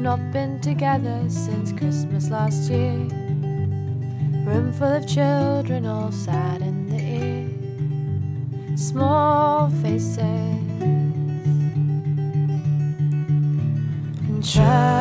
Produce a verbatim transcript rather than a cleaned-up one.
not been together since Christmas last year. Room full of children, all sad in the ear. Small faces and try